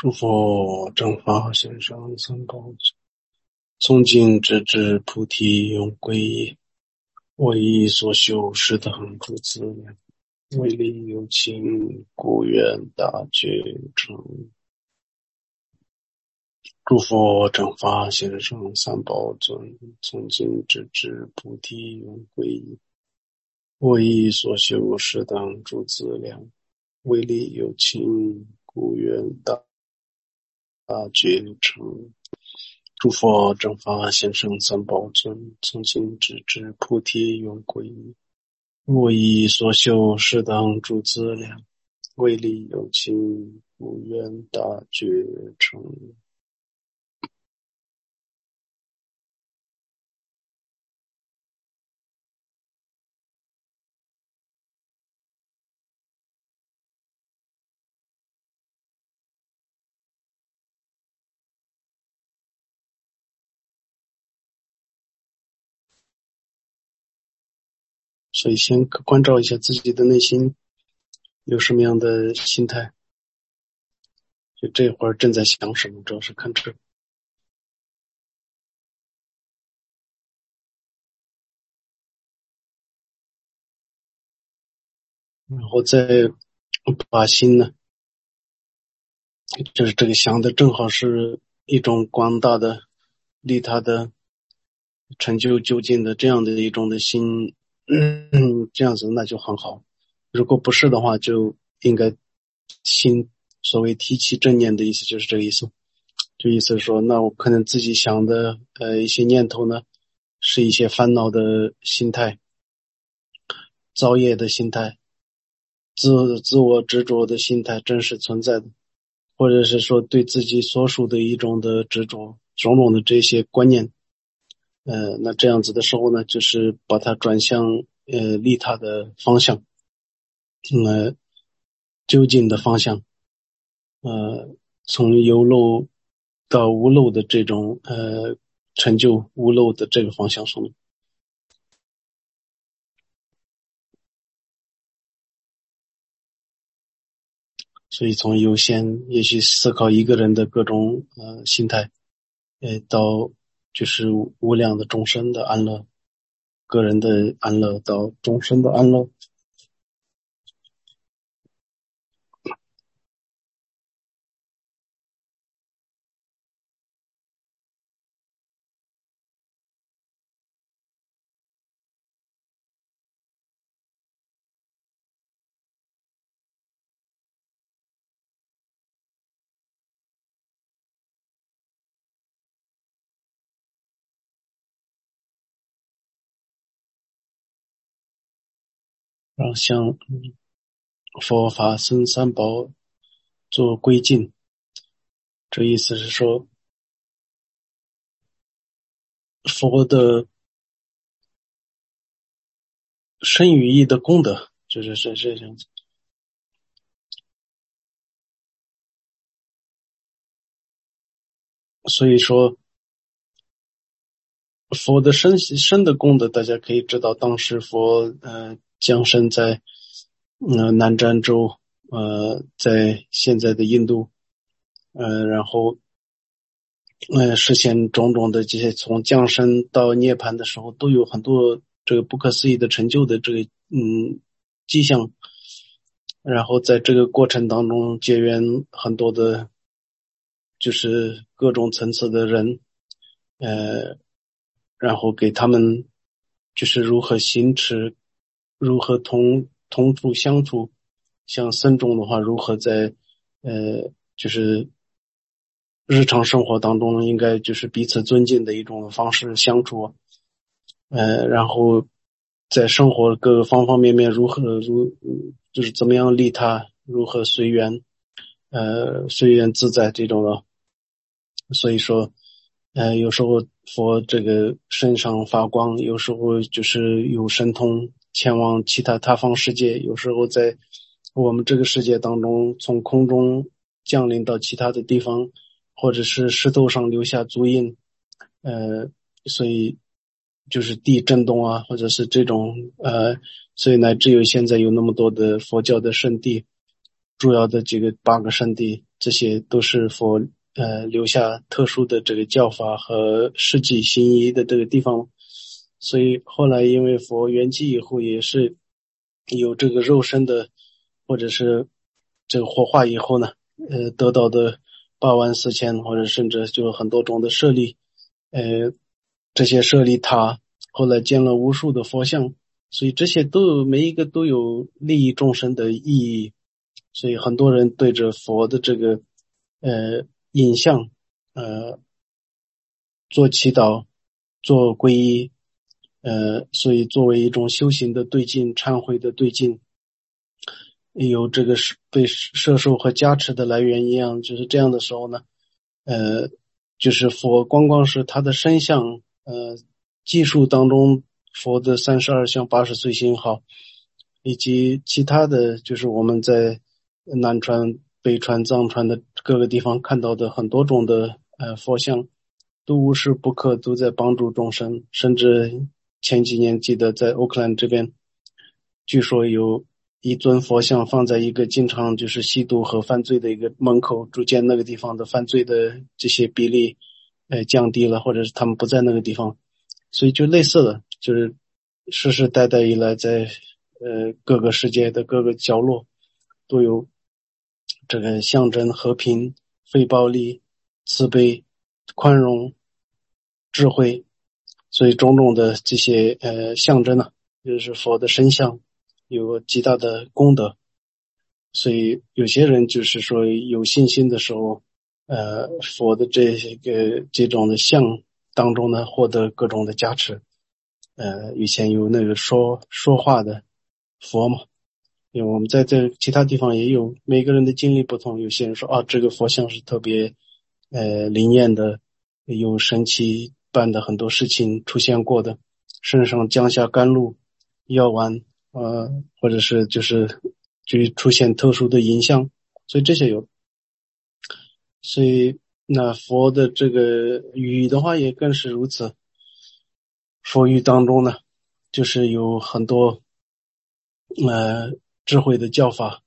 诸佛正法先生三宝从今直至菩提永皈依，我以所修是等诸资粮，为利有情，故愿大觉成。诸佛正法先生三宝尊，从今直至菩提永皈依，我以所修是等诸资粮，为利有情，故愿大觉成。诸佛正法先生三宝尊，从今直至菩提永皈依，我以所修是等诸资粮，为利有情，故愿大觉成。所以先关照一下自己的内心有什么样的心态，就这会儿正在想什么，主要是看这。然后再把心呢，就是这个想的正好是一种广大的利他的成就究竟的这样的一种的心，这样子那就很好。如果不是的话，就应该心所谓提起正念的意思就是这个意思。就意思说，那我可能自己想的一些念头呢，是一些烦恼的心态、造业的心态、自我执着的心态真实存在的，或者是说对自己所属的一种的执着，种种的这些观念，那这样子的时候呢，就是把它转向利他的方向，究竟的方向，从有漏到无漏的这种成就无漏的这个方向上面。所以从优先也许思考一个人的各种心态，到就是无量的众生的安乐，个人的安乐到众生的安乐。然后向佛法僧三宝做归敬，这意思是说佛的身语意的功德，就是这样子。所以说佛的身的功德，大家可以知道，当时佛降生在南瞻州，在现在的印度，然后实现种种的这些从降生到涅槃的时候，都有很多这个不可思议的成就的这个迹象。然后在这个过程当中结缘很多的就是各种层次的人，然后给他们就是如何行持，如何同处相处，像僧众的话如何在就是日常生活当中应该就是彼此尊敬的一种方式相处，然后在生活各个方方面面就是怎么样利他，如何随缘自在这种的。所以说有时候佛这个身上发光，有时候就是有神通前往其他方世界，有时候在我们这个世界当中从空中降临到其他的地方，或者是石头上留下足印，所以就是地震动啊，或者是这种所以乃至于现在有那么多的佛教的圣地，主要的这个8个圣地这些都是佛留下特殊的这个教法和事迹行仪的这个地方。所以后来因为佛圆寂以后，也是有这个肉身的，或者是这个火化以后呢，得到的84000或者甚至就很多种的舍利，这些舍利塔后来建了无数的佛像，所以这些每一个都有利益众生的意义。所以很多人对着佛的这个影像做祈祷，做皈依，所以作为一种修行的对境，忏悔的对境，有这个被摄受和加持的来源一样。就是这样的时候呢，就是佛光光是他的身相，技术当中佛的32相80随行好，以及其他的就是我们在南传、北传、藏传的各个地方看到的很多种的佛像，都无时不刻都在帮助众生。甚至前几年记得在奥克兰这边，据说有一尊佛像放在一个经常就是吸毒和犯罪的一个门口，逐渐那个地方的犯罪的这些比例降低了，或者是他们不在那个地方。所以就类似的，就是世世代代以来在各个世界的各个角落都有这个象征和平、非暴力、慈悲、宽容、智慧，所以种种的这些象征呢，就是佛的身相有极大的功德。所以有些人就是说有信心的时候，佛的这种的像当中呢，获得各种的加持。以前有那个说话的佛嘛，因为我们在这其他地方也有，每个人的经历不同。有些人说啊，这个佛像是特别灵验的，有神奇般的很多事情出现过的，身上降下甘露药丸，或者是就出现特殊的影像，所以这些有。所以那佛的这个语的话也更是如此。佛语当中呢，就是有很多智慧的教法，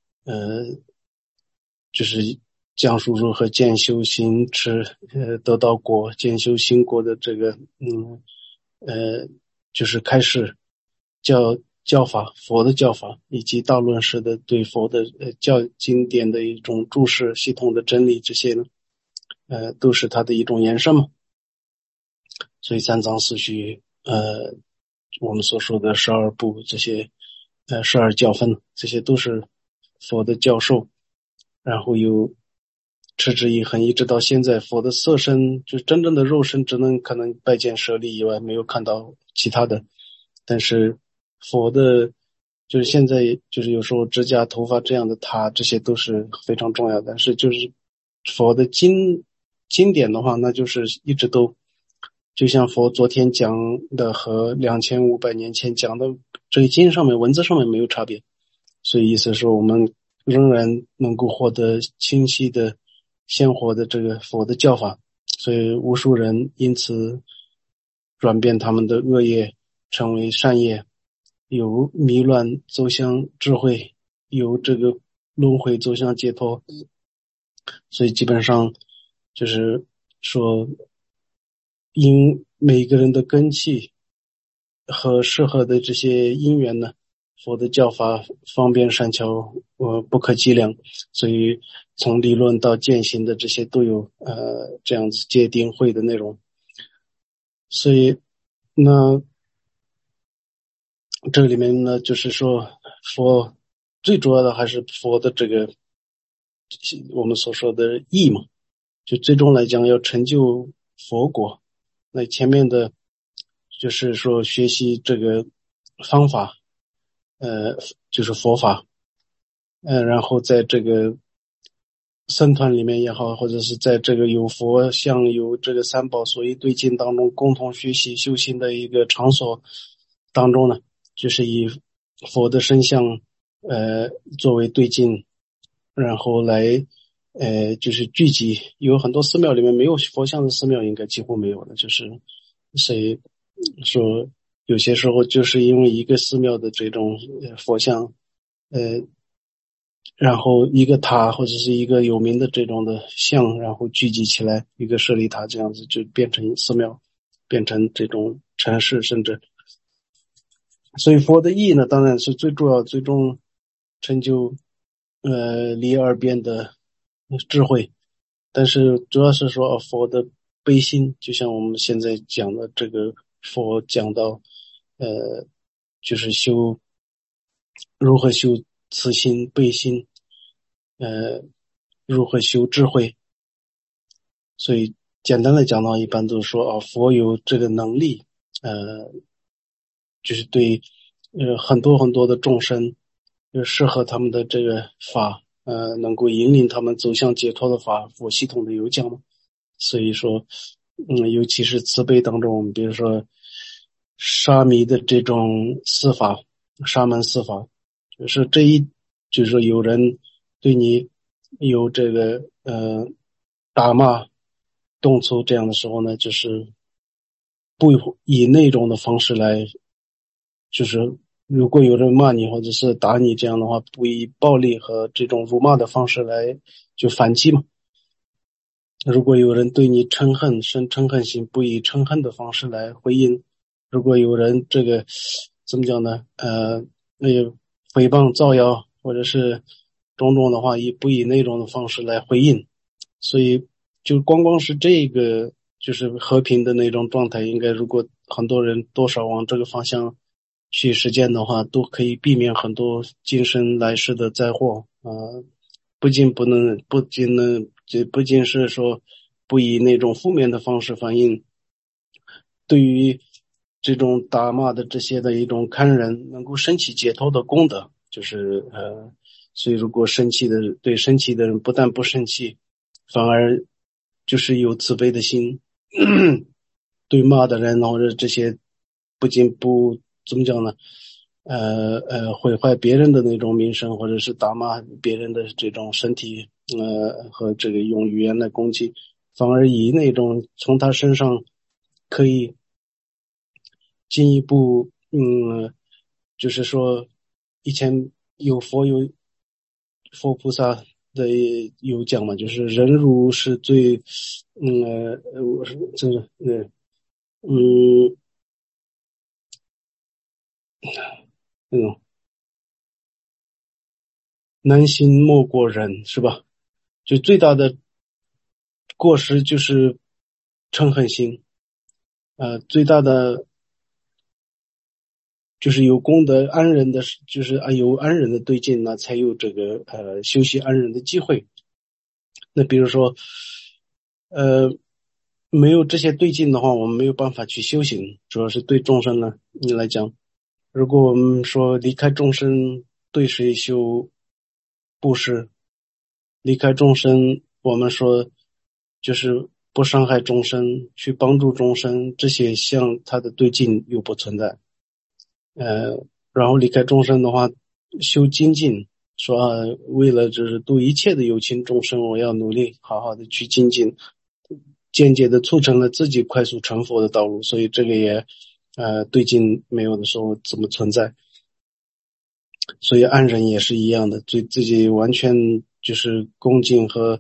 就是讲述如何见修行持得到果，见修行果的这个就是开示教法，佛的教法，以及道论师的对佛的教经典的一种注释系统的真理，这些呢都是它的一种延伸嘛。所以三藏四须我们所说的12部这些12教分，这些都是佛的教授。然后有持之以恒，一直到现在，佛的色身就真正的肉身只能可能拜见舍利以外，没有看到其他的。但是佛的就是现在就是有时候指甲头发这样的塔，这些都是非常重要的。但是就是佛的经典的话，那就是一直都就像佛昨天讲的和2500年前讲的这些经上面文字上面没有差别。所以意思是我们仍然能够获得清晰的鲜活的这个佛的教法，所以无数人因此转变他们的恶业成为善业，由迷乱走向智慧，由这个轮回走向解脱。所以基本上就是说，因每个人的根器和适合的这些因缘呢，佛的教法方便善巧，不可计量。所以从理论到践行的这些都有这样子戒定慧的内容。所以那这里面呢，就是说佛最主要的还是佛的这个我们所说的义嘛，就最终来讲要成就佛果。那前面的就是说学习这个方法，就是佛法，然后在这个僧团里面也好，或者是在这个有佛像有这个三宝所依对境当中共同学习修行的一个场所当中呢，就是以佛的身像作为对境，然后来就是聚集。有很多寺庙里面没有佛像的寺庙应该几乎没有的，就是所以说有些时候就是因为一个寺庙的这种佛像然后一个塔或者是一个有名的这种的像，然后聚集起来一个舍利塔，这样子就变成寺庙，变成这种城市，甚至所以佛的意义呢，当然是最主要最终成就离二边的智慧，但是主要是说佛的悲心，就像我们现在讲的这个佛讲到就是如何修慈心悲心，如何修智慧。所以简单的讲到，一般都是说佛有这个能力，就是对很多很多的众生，适合他们的这个法，能够引领他们走向解脱的法，佛系统的有讲嘛。所以说尤其是慈悲当中，比如说沙弥的这种司法，沙门司法，就是就是说有人对你有这个打骂动粗这样的时候呢，就是不以那种的方式来，就是如果有人骂你或者是打你这样的话，不以暴力和这种辱骂的方式来就反击嘛。如果有人对你嗔恨生嗔恨心，不以嗔恨的方式来回应。如果有人这个怎么讲呢？诽谤造谣或者是种种的话，不以那种的方式来回应。所以就光是这个就是和平的那种状态，应该如果很多人多少往这个方向去实践的话，都可以避免很多今生来世的灾祸啊。不仅是说不以那种负面的方式反应，对于这种打骂的这些的一种看人，能够升起解脱的功德，就是所以如果对生气的人不但不生气，反而就是有慈悲的心，对骂的人或者这些不仅不怎么讲呢，毁坏别人的那种名声，或者是打骂别人的这种身体，和这个用语言来攻击，反而以那种从他身上可以进一步，就是说以前有佛菩萨的有讲嘛，就是忍辱是最，我是这个，嗯，那种难行莫过忍，是吧？就最大的过失就是嗔恨心，最大的就是有功德安忍的，就是有安忍的对境，那才有这个修习安忍的机会。那比如说，没有这些对境的话，我们没有办法去修行。主要是对众生呢，你来讲，如果我们说离开众生，对谁修布施？离开众生，我们说就是不伤害众生，去帮助众生，这些像它的对境又不存在。然后离开众生的话，修精进，说为了就是度一切的有情众生，我要努力好好的去精进，间接的促成了自己快速成佛的道路，所以这个也对境没有的时候怎么存在？所以安忍也是一样的，对自己完全就是恭敬和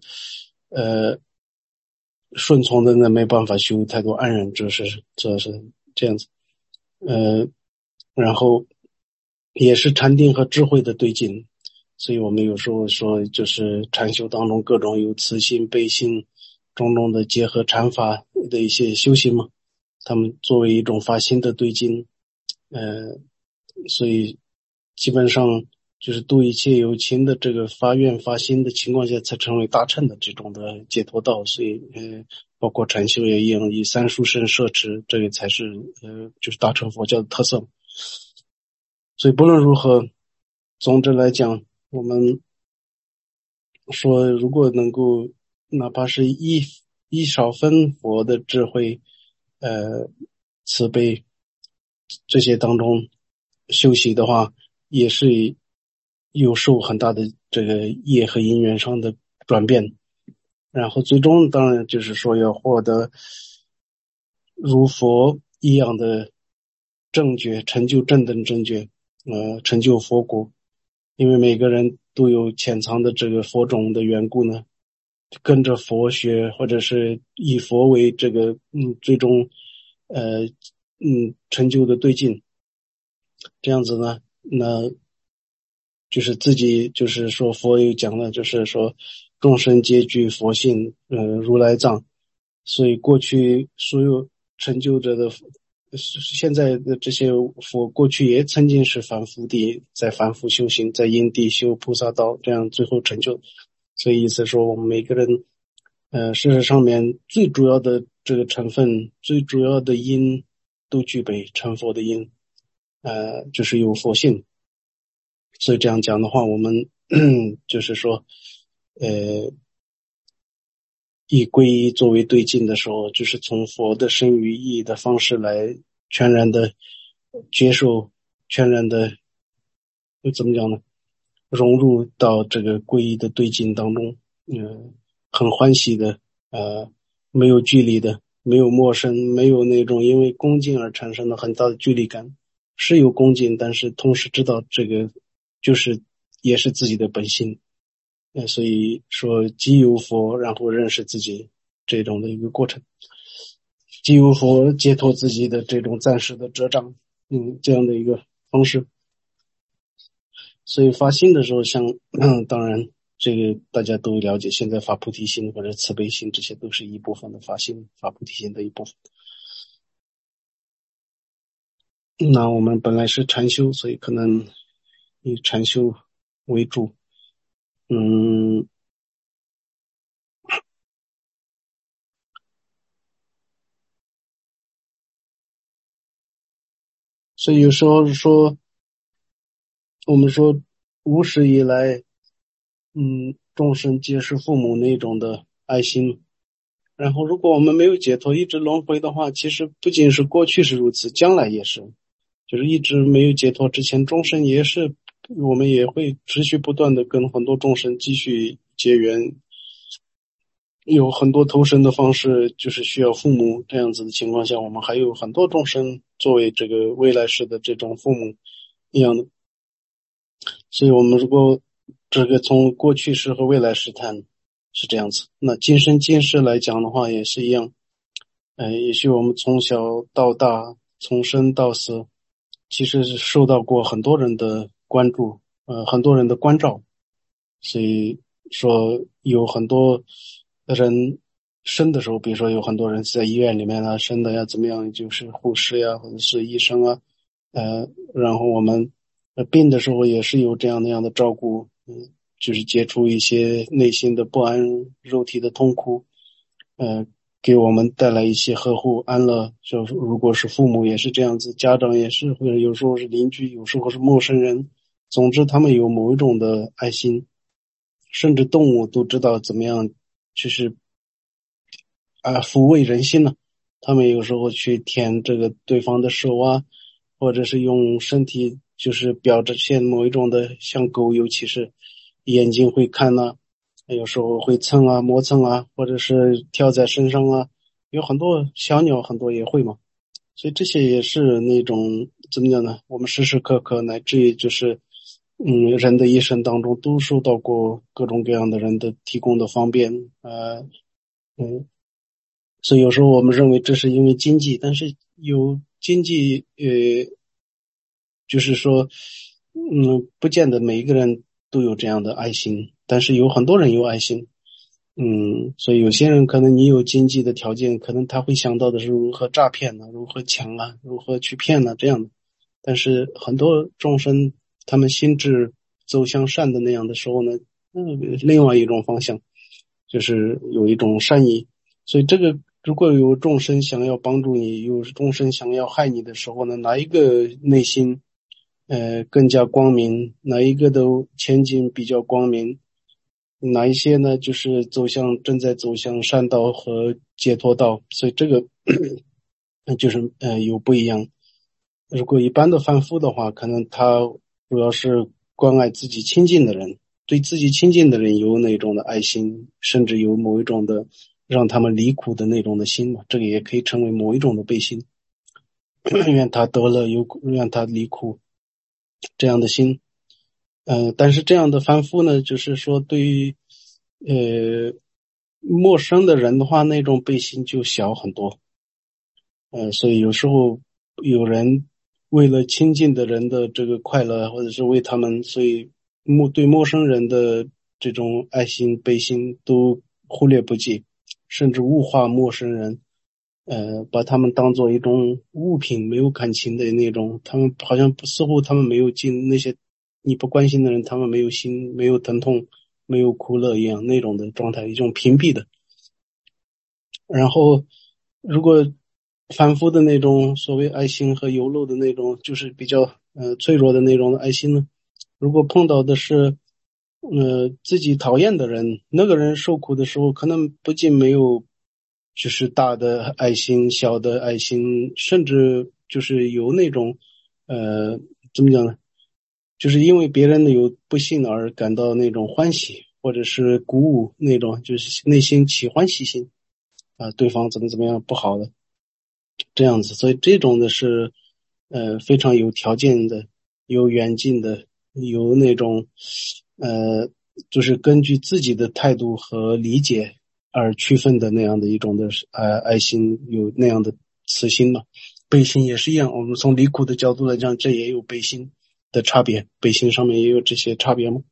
顺从的，那没办法修太多安忍，这是这样子。然后也是禅定和智慧的对境，所以我们有时候说，就是禅修当中各种有慈心悲心种种的结合禅法的一些修行嘛，他们作为一种发心的对境，所以基本上就是度一切有情的这个发愿发心的情况下，才成为大乘的这种的解脱道。所以包括禅修也一样，以三殊胜摄持，这个才是就是大乘佛教的特色。所以不论如何，总之来讲，我们说如果能够哪怕是一少分佛的智慧，慈悲这些当中修习的话，也是有受很大的这个业和因缘上的转变，然后最终当然就是说要获得如佛一样的正觉，成就正等正觉，成就佛国。 因为每个人都有潜藏的这个佛种的缘故呢，跟着佛学，或者是以佛为这个最终成就的对境，这样子呢，那就是自己就是说佛有讲了，就是说众生皆具佛性，如来藏，所以过去所有成就者的现在的这些佛，过去也曾经是凡夫地，在凡夫修行，在因地修菩萨道，这样最后成就。所以意思说，我们每个人，事实上面最主要的这个成分，最主要的因都具备成佛的因，就是有佛性。所以这样讲的话，我们就是说，以皈依作为对境的时候，就是从佛的身语意的方式来全然的接受，全然的怎么讲呢？融入到这个皈依的对境当中，很欢喜的，没有距离的，没有陌生，没有那种因为恭敬而产生的很大的距离感，是有恭敬，但是同时知道这个就是也是自己的本性，所以说即有佛，然后认识自己这种的一个过程，即有佛解脱自己的这种暂时的遮障，这样的一个方式。所以发心的时候当然这个大家都了解，现在发菩提心或者慈悲心，这些都是一部分的发心，发菩提心的一部分。那我们本来是禅修，所以可能以禅修为主。所以有时候说，我们说无始以来，众生皆是父母那种的爱心。然后如果我们没有解脱，一直轮回的话，其实不仅是过去是如此，将来也是。就是一直没有解脱之前，众生也是，我们也会持续不断的跟很多众生继续结缘，有很多投生的方式，就是需要父母这样子的情况下，我们还有很多众生作为这个未来世的这种父母一样的。所以我们如果这个从过去世和未来世谈是这样子，那今生今世来讲的话也是一样。也许我们从小到大，从生到死，其实是受到过很多人的关注，很多人的关照，所以说有很多人生的时候，比如说有很多人在医院里面啊生的呀，怎么样，就是护士呀，或者是医生啊，然后我们病的时候也是有这样那样的照顾，就是解除一些内心的不安、肉体的痛苦，给我们带来一些呵护安乐。就如果是父母也是这样子，家长也是，或者有时候是邻居，有时候是陌生人，总之他们有某一种的爱心，甚至动物都知道怎么样就是抚慰人心呢。他们有时候去舔这个对方的手啊，或者是用身体就是表现某一种的，像狗尤其是眼睛会看呐，有时候会蹭啊磨蹭啊，或者是跳在身上啊，有很多小鸟很多也会嘛。所以这些也是那种怎么讲呢，我们时时刻刻乃至于就是人的一生当中都受到过各种各样的人的提供的方便，嗯所以有时候我们认为这是因为经济，但是有经济，就是说，不见得每一个人都有这样的爱心，但是有很多人有爱心，所以有些人可能你有经济的条件，可能他会想到的是如何诈骗呢，如何抢啊，如何去骗呢，这样的。但是很多众生他们心智走向善的那样的时候呢，另外一种方向就是有一种善意。所以这个如果有众生想要帮助你，有众生想要害你的时候呢，哪一个内心更加光明，哪一个的前景比较光明，哪一些呢就是正在走向善道和解脱道，所以这个就是有不一样。如果一般的凡夫的话，可能他主要是关爱自己亲近的人，对自己亲近的人有那种的爱心，甚至有某一种的让他们离苦的那种的心嘛，这个也可以成为某一种的悲心，愿他得乐有苦，愿他离苦这样的心。 但是这样的反复呢，就是说对于陌生的人的话，那种悲心就小很多。所以有时候有人为了亲近的人的这个快乐，或者是为他们，所以对陌生人的这种爱心、悲心都忽略不计，甚至物化陌生人，把他们当做一种物品，没有感情的那种，他们好像似乎他们没有进那些你不关心的人，他们没有心，没有疼痛，没有苦乐一样那种的状态，一种屏蔽的。然后如果反复的那种所谓爱心和游漏的那种，就是比较脆弱的那种爱心呢，如果碰到的是自己讨厌的人，那个人受苦的时候，可能不仅没有就是大的爱心、小的爱心，甚至就是有那种怎么讲呢？就是因为别人的有不幸而感到那种欢喜，或者是鼓舞那种，就是内心起欢喜心对方怎么样不好的这样子，所以这种的是非常有条件的、有远近的、有那种就是根据自己的态度和理解而区分的那样的一种的爱心，有那样的慈心嘛。悲心也是一样，我们从离苦的角度来讲，这也有悲心的差别，悲心上面也有这些差别吗？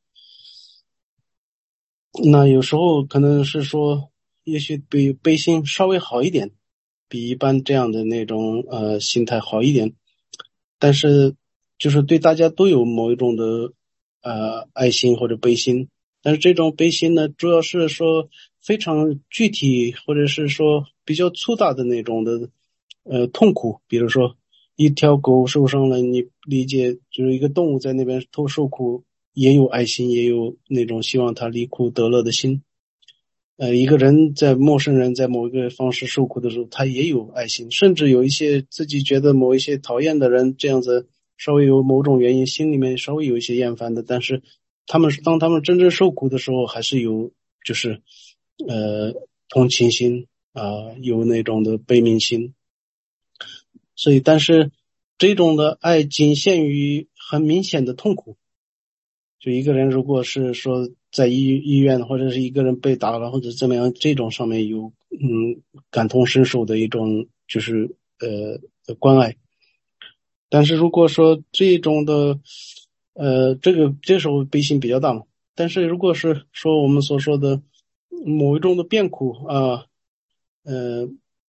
那有时候可能是说，也许比悲心稍微好一点，比一般这样的那种心态好一点，但是就是对大家都有某一种的爱心或者悲心，但是这种悲心呢，主要是说非常具体或者是说比较粗大的那种的痛苦，比如说一条狗受伤了，你理解就是一个动物在那边受苦，也有爱心，也有那种希望它离苦得乐的心。一个人在陌生人在某一个方式受苦的时候，他也有爱心，甚至有一些自己觉得某一些讨厌的人，这样子稍微有某种原因，心里面稍微有一些厌烦的，但是当他们真正受苦的时候，还是有就是呃同情心有那种的悲悯心。所以，但是这种的爱仅限于很明显的痛苦。就一个人如果是说在医院或者是一个人被打了或者怎么样，这种上面有感同身受的一种就是关爱。但是如果说这种的这时候悲心比较大嘛。但是如果是说我们所说的某一种的变苦呃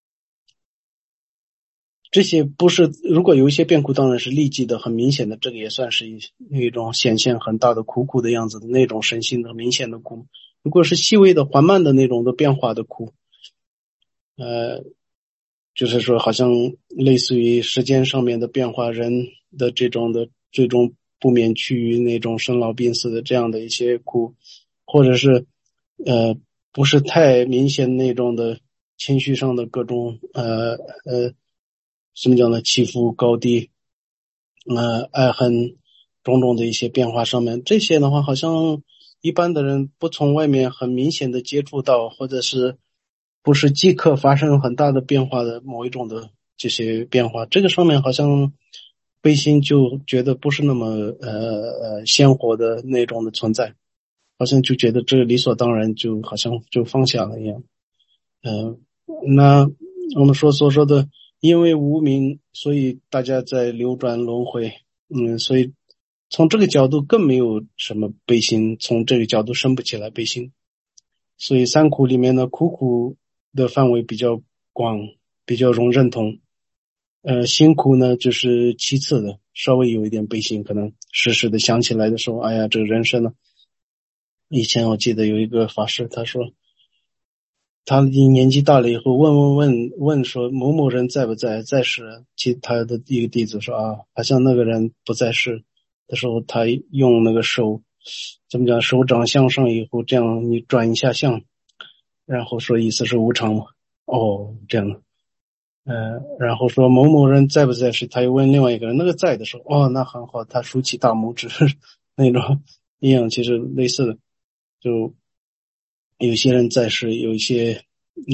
这些不是，如果有一些变苦当然是立即的很明显的，这个也算是一种显现很大的苦的样子的那种身心的明显的苦。如果是细微的缓慢的那种的变化的苦，就是说好像类似于时间上面的变化，人的这种的最终不免趋于那种生老病死的这样的一些苦，或者是不是太明显那种的情绪上的各种什么讲呢，起伏高低，爱恨种种的一些变化上面，这些的话好像一般的人不从外面很明显的接触到，或者是不是即刻发生很大的变化的某一种的这些变化，这个上面好像悲心就觉得不是那么鲜活的那种的存在，好像就觉得这个理所当然，就好像就放下了一样。那我们所说的，因为无明，所以大家在流转轮回。所以从这个角度更没有什么悲心，从这个角度生不起来悲心。所以三苦里面呢，苦的范围比较广，比较容认同。辛苦呢就是其次的，稍微有一点悲心，可能时时的想起来的时候，哎呀，这个人生呢。以前我记得有一个法师，他说他年纪大了以后问说某某人在不在世，其他的一个弟子说好像那个人不在世的时候，他用那个手怎么讲，手掌向上以后，这样你转一下向，然后说意思是无常嘛。这样的。然后说某某人在不在世，他又问另外一个人，那个在的时候，那很好，他竖起大拇指那种一样，其实类似的。就有些人在世，有一些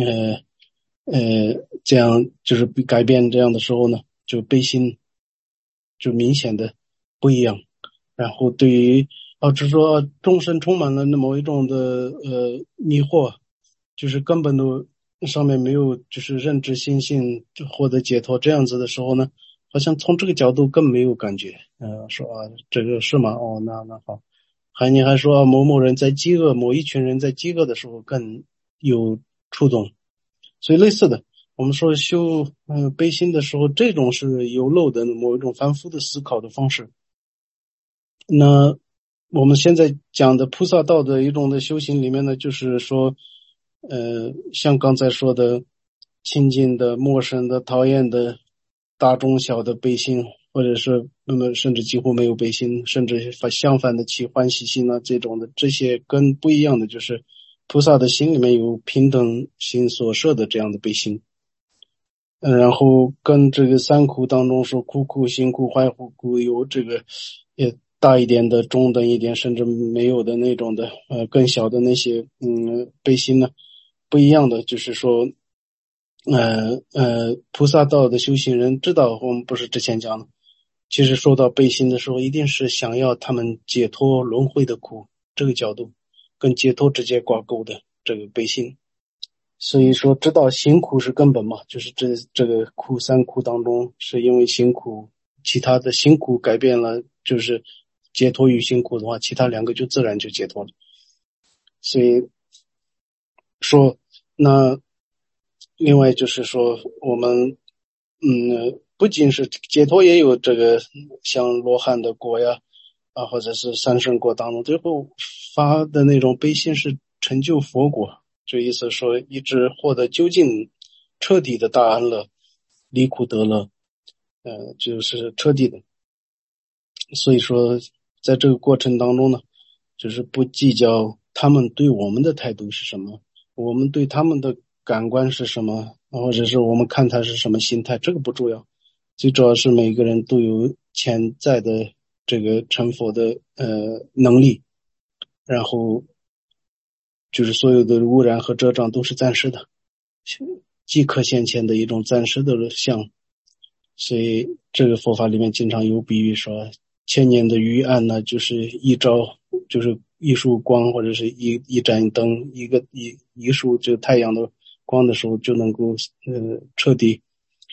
这样就是改变这样的时候呢，就悲心就明显的不一样。然后对于只是说众生充满了那某一种的迷惑，就是根本都上面没有就是认知心性就获得解脱这样子的时候呢，好像从这个角度更没有感觉。说这个是吗？那好。你还说某某人在饥饿，某一群人在饥饿的时候更有触动。所以类似的，我们说修悲心的时候，这种是有漏的某一种凡夫的思考的方式。那我们现在讲的菩萨道的一种的修行里面呢，就是说，像刚才说的，亲近的、陌生的、讨厌的、大中小的悲心，或者是甚至几乎没有悲心，甚至相反的起欢喜心啊，这种的这些跟不一样的，就是菩萨的心里面有平等心所摄的这样的悲心。然后跟这个三苦当中说苦苦、辛苦、坏苦有这个也大一点的、中等一点，甚至没有的那种的更小的那些悲心呢，不一样的就是说菩萨道的修行人知道，我们不是之前讲的，其实说到悲心的时候，一定是想要他们解脱轮回的苦，这个角度跟解脱直接挂钩的这个悲心。所以说知道辛苦是根本嘛，就是这个三苦当中是因为辛苦，其他的辛苦改变了，就是解脱于辛苦的话，其他两个就自然就解脱了。所以说那另外就是说我们不仅是解脱，也有这个像罗汉的果呀或者是三圣果当中最后发的那种悲心是成就佛果，这意思说一直获得究竟彻底的大安乐，离苦得乐，就是彻底的。所以说在这个过程当中呢，就是不计较他们对我们的态度是什么，我们对他们的感官是什么，或者是我们看他是什么心态，这个不重要，最主要是每个人都有潜在的这个成佛的能力，然后就是所有的污染和遮障都是暂时的，即刻现前的一种暂时的相。所以这个佛法里面经常有比喻说，千年的余暗呢，就是一朝，就是一束光，或者是一盏灯，一束就太阳的光的时候，就能够彻底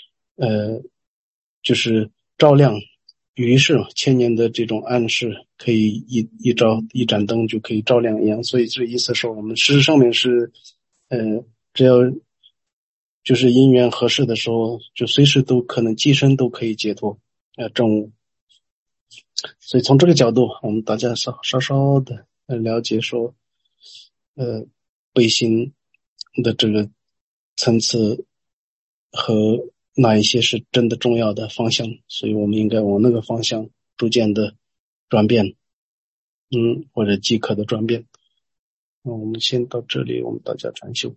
就是照亮。于是千年的这种暗示可以一盏灯就可以照亮一样，所以这意思说我们事实上面是只要就是因缘合适的时候，就随时都可能机身都可以解脱证悟。所以从这个角度，我们大家稍稍的了解说悲心的这个层次和哪一些是真的重要的方向，所以我们应该往那个方向逐渐的转变，或者即刻的转变。那我们先到这里，我们大家禅修。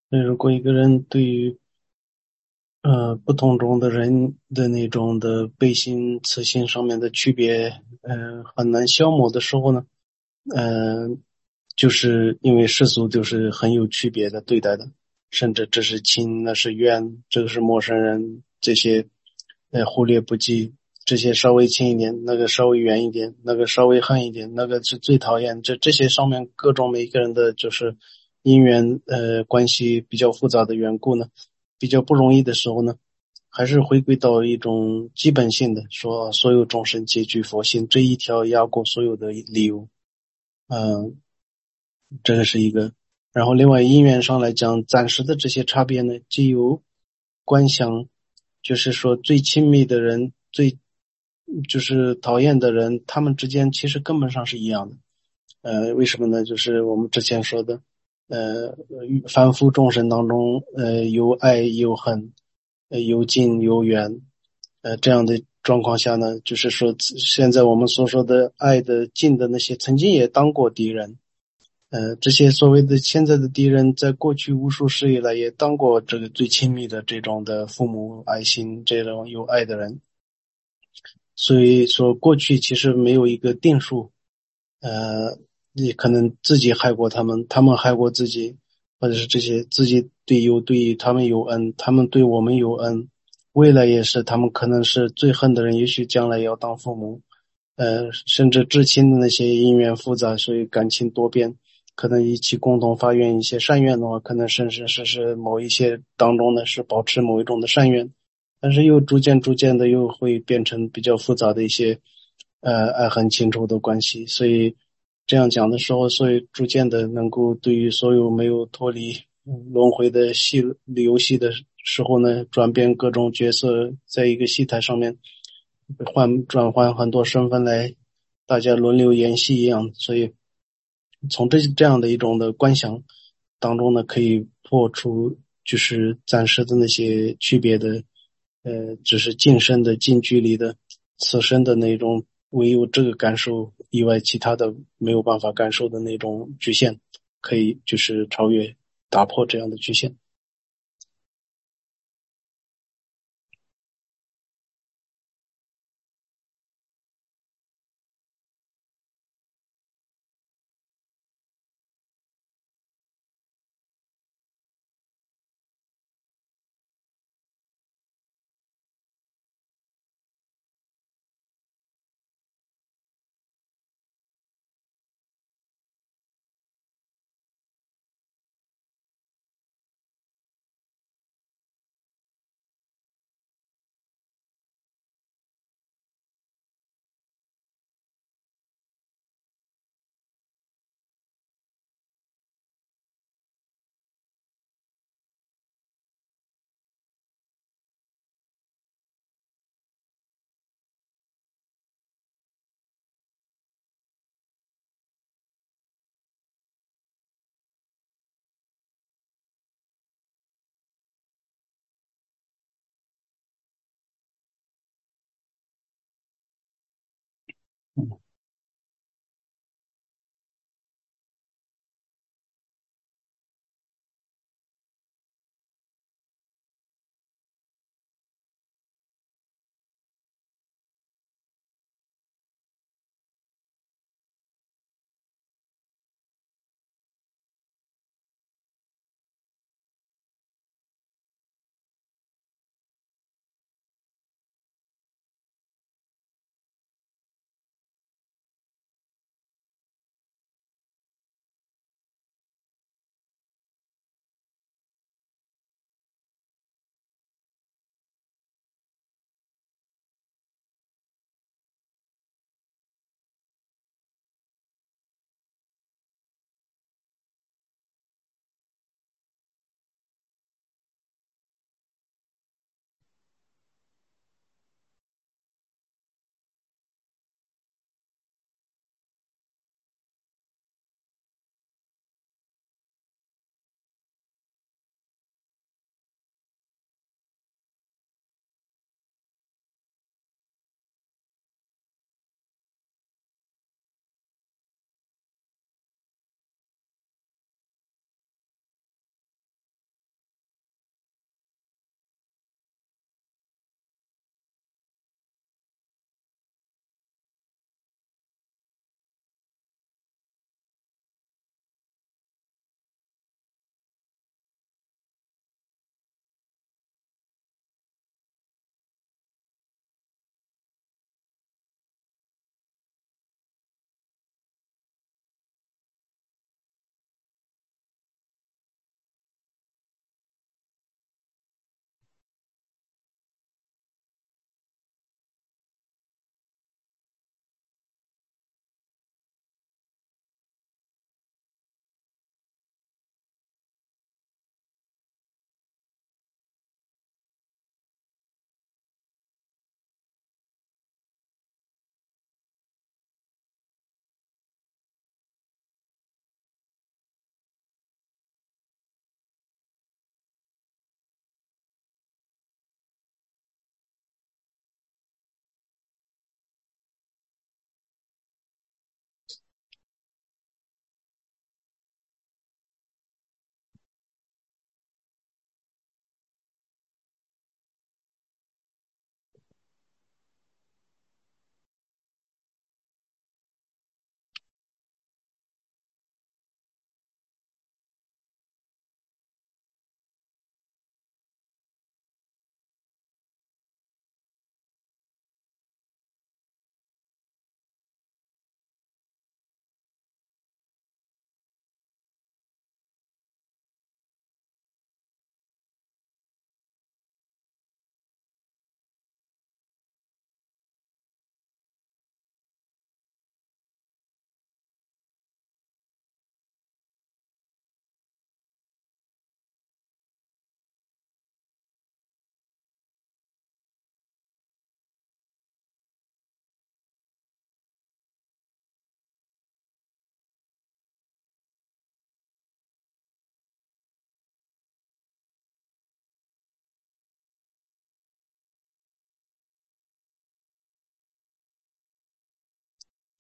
那如果一个人对于不同种的人的那种的悲心、慈心上面的区别，很难消磨的时候呢，呃，就是因为世俗就是很有区别的对待的，甚至这是亲，那是怨，这个是陌生人，这些，忽略不计，这些稍微亲一点，那个稍微远一点，那个稍微恨一点，那个是最讨厌，这些上面各种每一个人的就是因缘，关系比较复杂的缘故呢。比较不容易的时候呢，还是回归到一种基本性的，说所有众生皆具佛性这一条压过所有的理由。嗯，这个是一个。然后另外因缘上来讲，暂时的这些差别呢，既有观想，就是说最亲密的人，最就是讨厌的人，他们之间其实根本上是一样的。为什么呢？就是我们之前说的，呃，凡夫众生当中，有爱有恨，有近有远，这样的状况下呢，就是说现在我们所说的爱的近的那些，曾经也当过敌人。这些所谓的现在的敌人，在过去无数世以来也当过这个最亲密的这种的父母爱心，这种有爱的人。所以说，过去其实没有一个定数，你可能自己害过他们，他们害过自己，或者是这些自己对他们有恩，他们对我们有恩，未来也是，他们可能是最恨的人，也许将来要当父母，甚至至亲的那些因缘复杂，所以感情多变，可能一起共同发愿一些善愿的话，可能甚至是某一些当中呢是保持某一种的善愿，但是又逐渐的又会变成比较复杂的一些爱恨情仇的关系，所以这样讲的时候，所以逐渐的能够对于所有没有脱离轮回的游戏的时候呢，转变各种角色，在一个戏台上面转换很多身份来，大家轮流演戏一样，所以从这样的一种的观想当中呢，可以破除就是暂时的那些区别的，只是近身的近距离的此生的那种唯有这个感受以外，其他的没有办法感受的那种局限，可以就是超越打破这样的局限。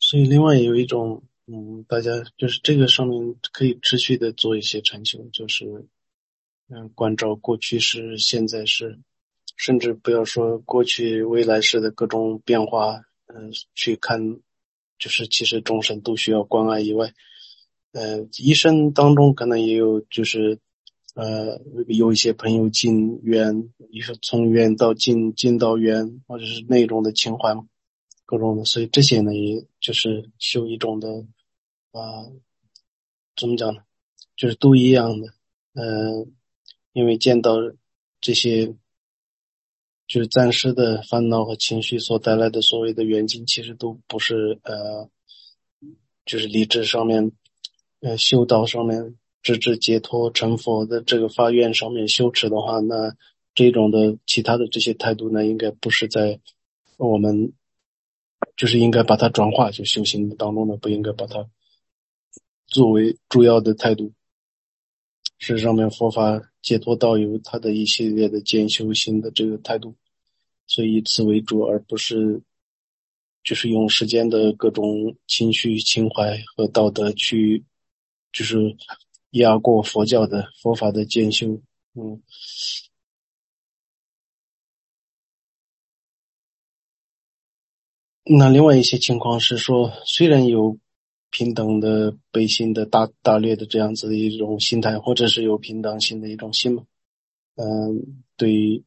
所以另外有一种，大家就是这个上面可以持续的做一些禅修，就是关照过去式、现在式，甚至不要说过去、未来式的各种变化，去看，就是其实众生都需要关爱以外，一生当中可能也有就是有一些朋友近远，你说从远到近，近到远，或者是那种的情怀嘛，各种的，所以这些呢，也就是修一种的怎么讲呢？就是都一样的，因为见到这些就是暂时的烦恼和情绪所带来的所谓的远近，其实都不是就是理智上面，修道上面，直至解脱成佛的这个发愿上面修持的话，那这种的其他的这些态度呢，应该不是在我们就是应该把它转化，就修行当中呢，不应该把它作为主要的态度。事实上面佛法解脱道有它的一系列的渐修行的这个态度，所以以此为主，而不是就是用世间的各种情绪、情怀和道德去就是压过佛法的渐修。那另外一些情况是说，虽然有平等的悲心的大略的这样子的一种心态，或者是有平等心的一种心嘛，对于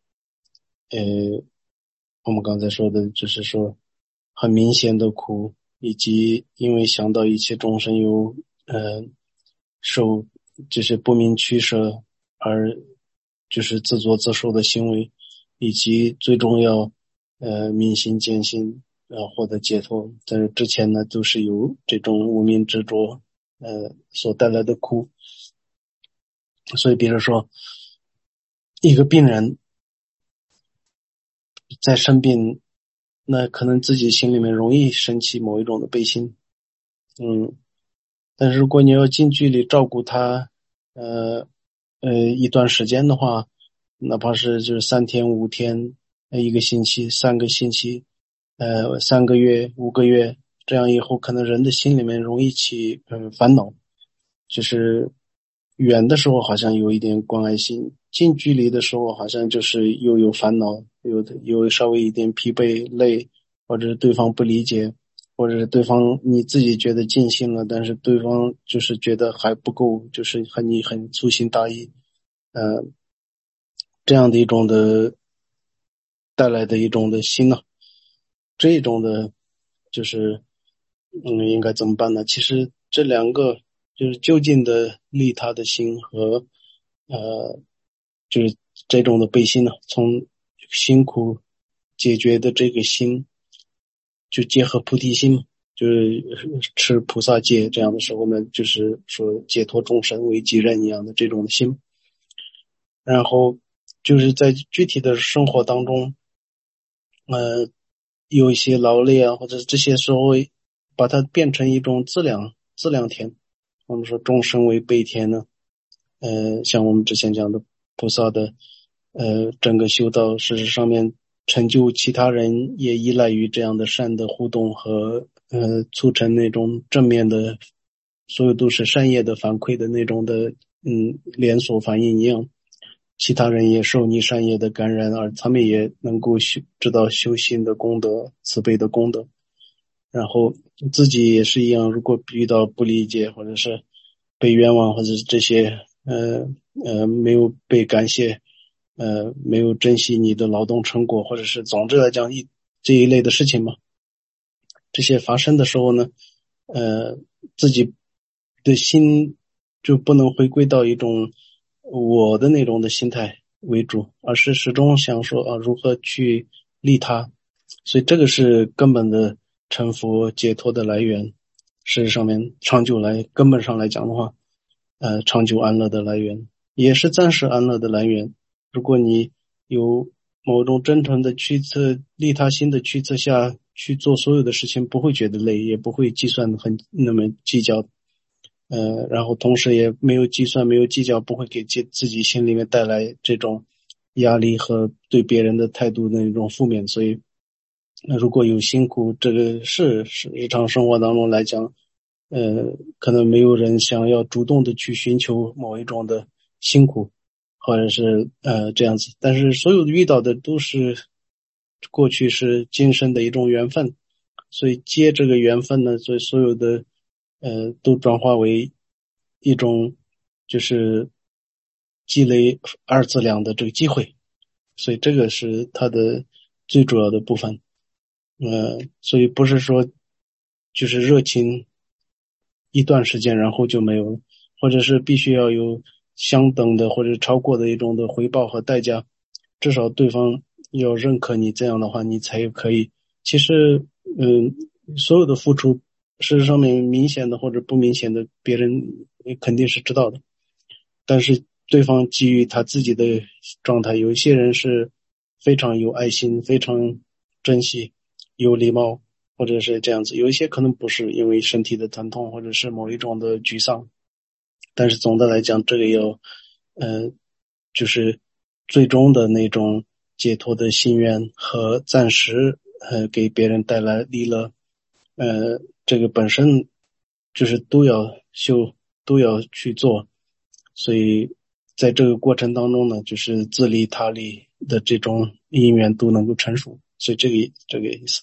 我们刚才说的，就是说很明显的苦，以及因为想到一切众生有受这些不明取舍而就是自作自受的行为，以及最重要明心见性获得解脱，在之前呢都是由这种无明执着所带来的苦。所以比如说一个病人在生病，那可能自己心里面容易升起某一种的悲心，但是如果你要近距离照顾他，一段时间的话，哪怕是就是3天5天，1个星期3个星期3个月5个月，这样以后可能人的心里面容易起烦恼，就是远的时候好像有一点关爱心，近距离的时候好像就是又有烦恼，有稍微一点疲惫累，或者是对方不理解，或者是对方你自己觉得尽兴了，但是对方就是觉得还不够，就是你很粗心大意，呃，这样的一种的带来的一种的心呢，这种的，就是应该怎么办呢？其实这两个就是就近的利他的心和就是这种的悲心呢，从辛苦解决的这个心，就结合菩提心，就是持菩萨戒这样的时候呢，就是说解脱众生为己任一样的这种心，然后就是在具体的生活当中，有一些劳累啊，或者这些时候把它变成一种资粮田。我们说众生为悲田呢，像我们之前讲的菩萨的，整个修道事实上面成就其他人也依赖于这样的善的互动和促成那种正面的，所有都是善业的反馈的那种的连锁反应一样。其他人也受你善业的感染，而他们也能够知道修行的功德、慈悲的功德。然后自己也是一样，如果遇到不理解或者是被冤枉，或者是这些没有被感谢，没有珍惜你的劳动成果，或者是总之来讲这一类的事情嘛，这些发生的时候呢，自己的心就不能回归到一种我的那种的心态为主，而是始终想说如何去利他，所以这个是根本的成佛解脱的来源。事实上面根本上来讲的话，长久安乐的来源，也是暂时安乐的来源。如果你有某种真诚的驱策、利他心的驱策下去做所有的事情，不会觉得累，也不会计算那么计较，然后同时也没有计算、没有计较，不会给自己心里面带来这种压力和对别人的态度的一种负面。所以那如果有辛苦，这个是日常生活当中来讲，可能没有人想要主动的去寻求某一种的辛苦，或者是这样子。但是所有的遇到的都是过去是今生的一种缘分，所以接这个缘分呢，所以所有的都转化为一种就是积累二次元的这个机会，所以这个是它的最主要的部分。所以不是说就是热情一段时间然后就没有了，或者是必须要有相等的或者超过的一种的回报和代价，至少对方要认可你，这样的话你才可以。其实，所有的付出，事实上面明显的或者不明显的，别人肯定是知道的。但是对方基于他自己的状态，有一些人是非常有爱心，非常珍惜，有礼貌，或者是这样子。有一些可能不是因为身体的疼痛，或者是某一种的沮丧。但是总的来讲，这个要，呃，就是最终的那种解脱的心愿和暂时给别人带来利乐，这个本身就是都要修，都要去做。所以在这个过程当中呢，就是自利他利的这种因缘都能够成熟，所以这个意思。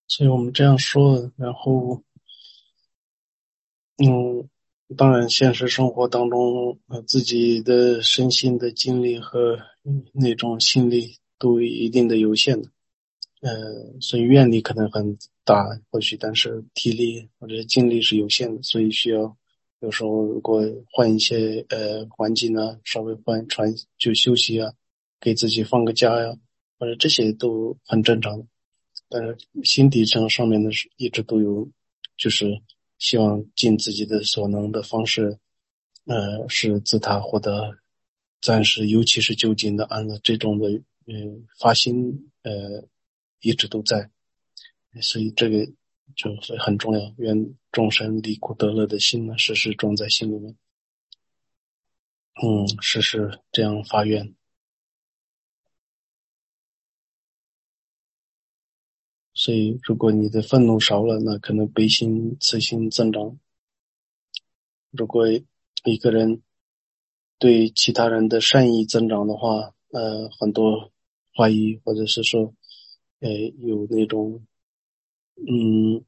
所以我们这样说，然后嗯，当然现实生活当中，自己的身心的精力和那种心力都有一定的有限的。所以愿力可能很大，或许，但是体力或者精力是有限的，所以需要有时候如果换一些环境啊，稍微换就休息啊，给自己放个假呀，或者这些都很正常的。但是心底上面的是一直都有，就是希望尽自己的所能的方式，使自他获得暂时，尤其是就近的安乐，这种的发心一直都在，所以这个就很重要。愿众生离苦得乐的心呢，时时种在心里面，时时这样发愿。所以，如果你的愤怒少了，那可能悲心、慈心增长。如果一个人对其他人的善意增长的话，很多怀疑或者是说，有那种，嗯，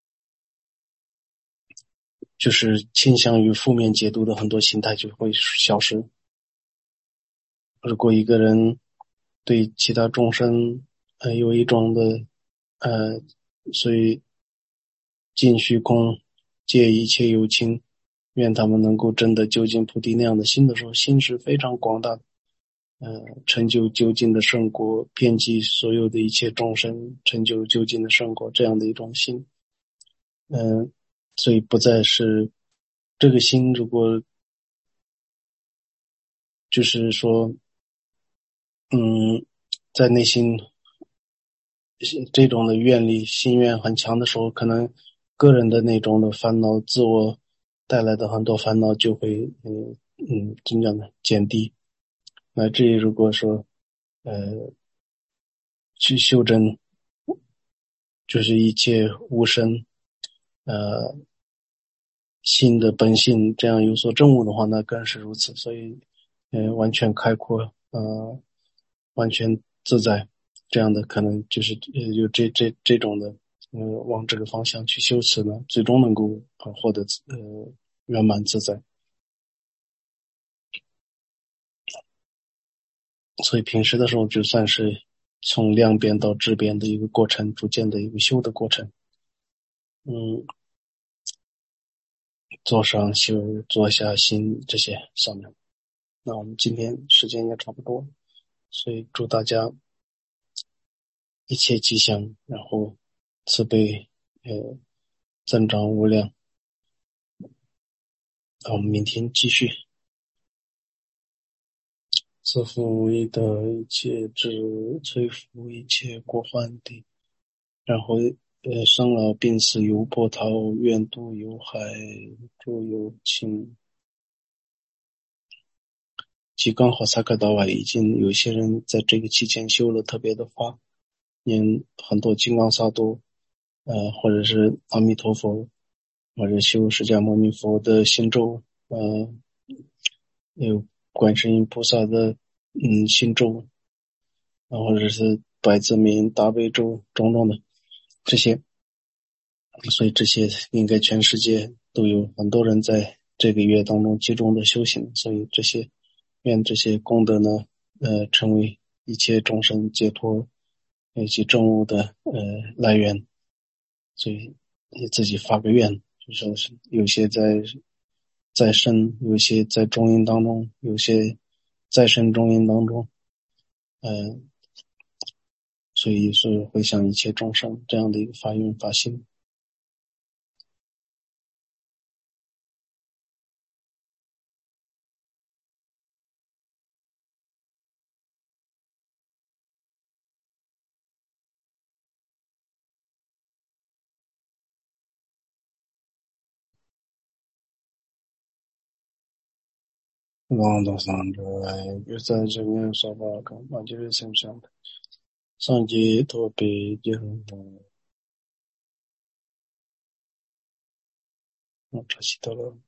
就是倾向于负面解读的很多心态就会消失。如果一个人对其他众生，有一种的，呃，所以尽虚空，借一切有情，愿他们能够真的究竟菩提那样的心的时候，心是非常广大的。成就究竟的圣果，遍及所有的一切众生，成就究竟的圣果，这样的一种心。所以不再是这个心，如果就是说，在内心这种的愿力、心愿很强的时候，可能个人的那种的烦恼、自我带来的很多烦恼就会，怎么讲呢，减低。那至于如果说，去修正，就是一切无生，呃，心的本性这样有所证悟的话，那更是如此。所以，完全开阔，完全自在，这样的可能就是有这种的，往这个方向去修持呢，最终能够获得圆满自在。所以平时的时候，就算是从量变到质变的一个过程，逐渐的一个修的过程。嗯，坐上修，坐下心这些上面。那我们今天时间也差不多，所以祝大家一切吉祥，然后慈悲增长无量。那我们明天继续。自负为得一切智，摧伏一切过患地。然后生老病死犹波涛，愿度有海诸有情。其刚好萨克达瓦已经有些人在这个期间修了特别的法，念很多金刚萨埵，或者是阿弥陀佛，或者修释迦牟尼佛的心咒，有观世音菩萨的心咒，或者是百字明大悲咒种种的这些，所以这些应该全世界都有很多人在这个月当中集中的修行，所以这些愿这些功德呢，成为一切众生解脱以及证悟的来源。所以你自己发个愿，就说是有些在生，有些在中阴当中，有些在生中阴当中，呃，所以是回向一切众生这样的一个发愿发心。望道上者爱，欲在之面所报感，望就是心上的。上级多北京，这西得了。